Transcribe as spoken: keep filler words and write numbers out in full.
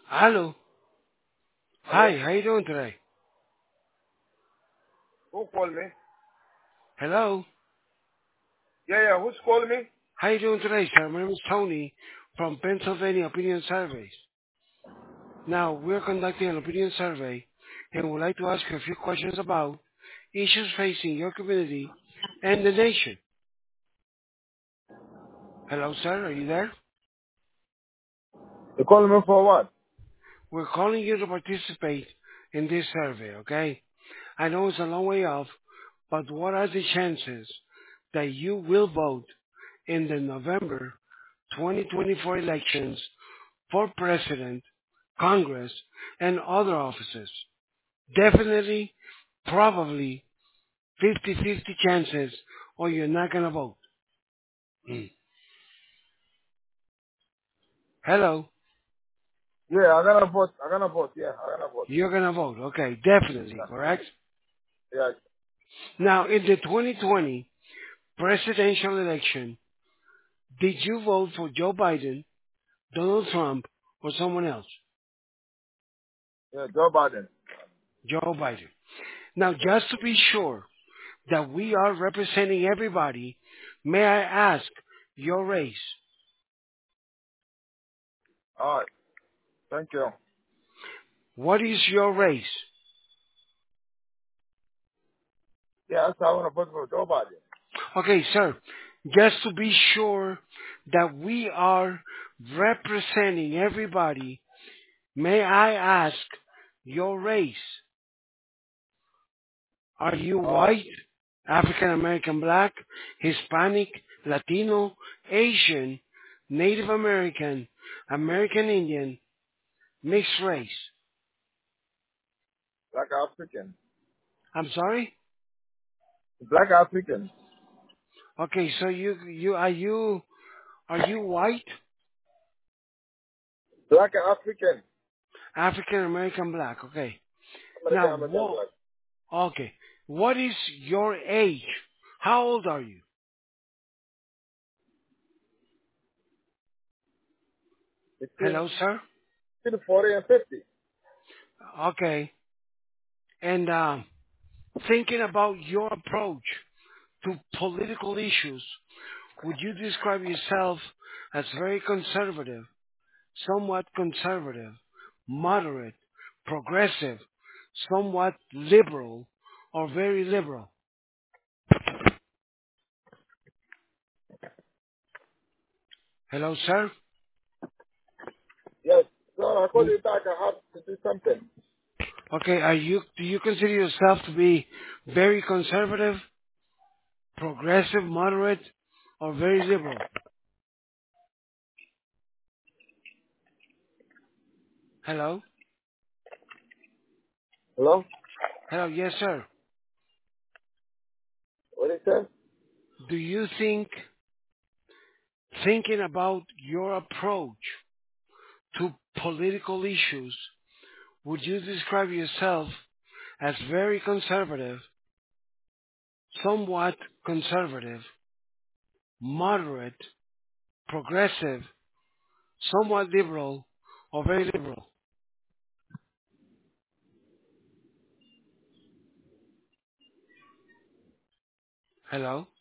Hello. Hello? Hi, how you doing today? Who called me? Hello. Yeah, yeah, who's calling me? How you doing today, sir? My name is Tony from Pennsylvania Opinion Surveys. Now, we're conducting an opinion survey and would like to ask you a few questions about issues facing your community and the nation. Hello, sir. Are you there? You calling me for what? We're calling you to participate in this survey, okay? I know it's a long way off, but what are the chances that you will vote in the November twenty twenty-four elections for president, Congress, and other offices? Definitely, probably fifty-fifty chances or you're not going to vote. Hmm. Hello. Yeah, I'm gonna vote. I'm gonna vote. Yeah, I'm gonna vote. You're going to vote. Okay, definitely, Yeah, correct? yeah. Now, in the twenty twenty presidential election, did you vote for Joe Biden, Donald Trump, or someone else? Yeah, Joe Biden. Joe Biden. Now, Yeah. just to be sure that we are representing everybody, may I ask your race? All right. Thank you. What is your race? Yeah, that's how I wanna vote for Joe Biden. Okay, sir, just to be sure that we are representing everybody, may I ask your race? Are you All right. white, African American black, Hispanic, Latino, Asian, Native American, American Indian, mixed race? Black African. I'm sorry? Black African. Okay, so you you are you are you white, Black African. African American black? Okay. American Now American what? black. Okay. What is your age? How old are you? Between Hello, sir. between forty and fifty. Okay. And um, thinking about your approach to political issues, would you describe yourself as very conservative, somewhat conservative, moderate, progressive, somewhat liberal, or very liberal? Hello, sir. Yes. So I call Would, you back. I have to do something. okay, are you? Do you consider yourself to be very conservative, progressive, moderate, or very liberal? Hello? Hello? Hello, yes, sir. What is that? Do you think, thinking about your approach to political issues, would you describe yourself as very conservative, somewhat conservative, moderate, progressive, somewhat liberal, or very liberal? Hello?